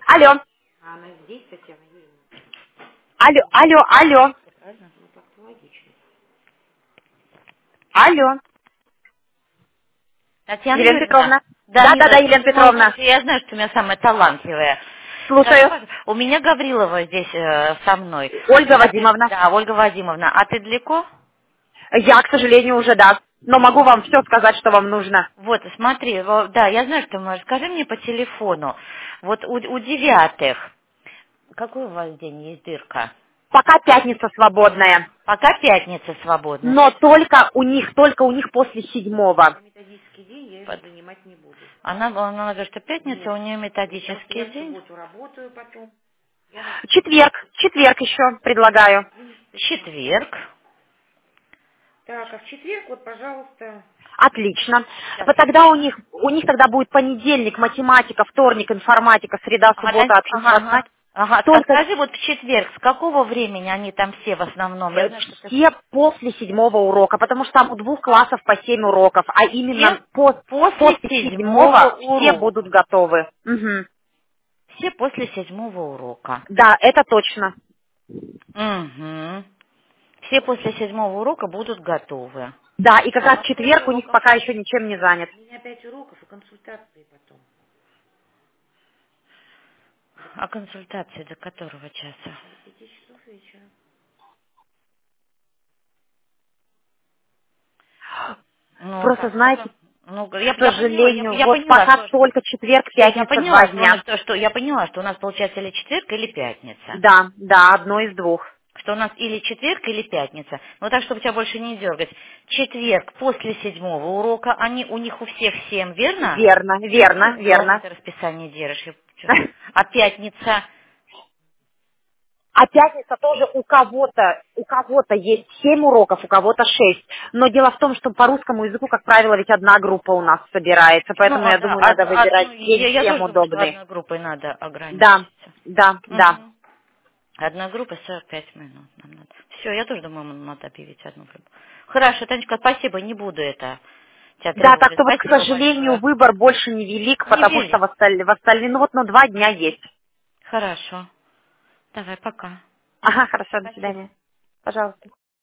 Алло. А она здесь, Татьяна Юрьевна. Алло, алло, алло. Правильно? Ну, так-то логично. Алло. Татьяна Елена Юрьевна. Петровна. Да, Да, да, да, милая, Елена ты мой Петровна. лучший. Я знаю, что ты у меня самая талантливая. Скажи, Слушаю. пожалуйста, у меня Гаврилова здесь со мной. Ольга А ты, Вадимовна. да, Ольга Вадимовна. А ты далеко? Я, к сожалению, уже да. Но могу вам все сказать, что вам нужно. Вот, смотри, да, я знаю, что можешь. Скажи мне по телефону. Вот у девятых. Какой у вас день есть дырка? Пока пятница свободная. Пока пятница свободна. Но только у них после 7-го. Методический день я их занимать не буду. Она говорит, что пятница Нет. у нее Нет, потому что методический я в день. субботу работаю потом. Четверг еще предлагаю. Четверг. Так, а в четверг вот, пожалуйста. Отлично. Сейчас Вот я тогда пишу. у них тогда будет понедельник, математика, вторник, информатика, среда, суббота, Ага, общество знать. ага. Ага, а Только скажи, вот в четверг, с какого времени они там все в основном? Я знаю, что ты все после 7-го урока, потому что там у 2 классов по 7 уроков, а все именно после после седьмого 7-го все урока. будут готовы. Мгм. Все после седьмого урока. Да, это точно. Угу. Все после седьмого урока будут готовы. Да, и как У раз вас сколько четверг у них уроков? пока еще ничем не занят. У меня 5 уроков и консультации потом. А консультации до которого часа? До 5 часов вечера. Ну, Просто, так, ну, знаете, ну, к я поняла, сожалению, я вот поняла, пока что только четверг, я пятница, 2 поняла, что у дня. нас что я поняла, что у нас получается или четверг, или пятница. Да, да, одно из двух. Что у нас или четверг, или пятница. Ну так, чтобы тебя больше не дергать. Четверг после седьмого урока, они у них у всех 7, верно? Верно, верно, Плохо верно. ты расписание держишь. А пятница? А пятница тоже у кого-то есть 7 уроков, у кого-то 6. Но дело в том, что по русскому языку, как правило, ведь одна группа у нас собирается, Ну, поэтому я да, думаю, надо ну, выбирать день я всем тоже думаю, что удобный. одной группой надо Да, ограничиться. да, да. Угу. Одна группа 45 минут нам надо. Все, я тоже думаю, нам надо объявить одну группу. Хорошо, Танечка, спасибо, не буду это тебя Да, так тревожить. что вот, к Спасибо сожалению, большое. выбор больше невелик, Не потому что вели. в остальные, ну вот, 2 дня есть. Хорошо. Давай, пока. Ага, хорошо, до Спасибо. свидания. Пожалуйста.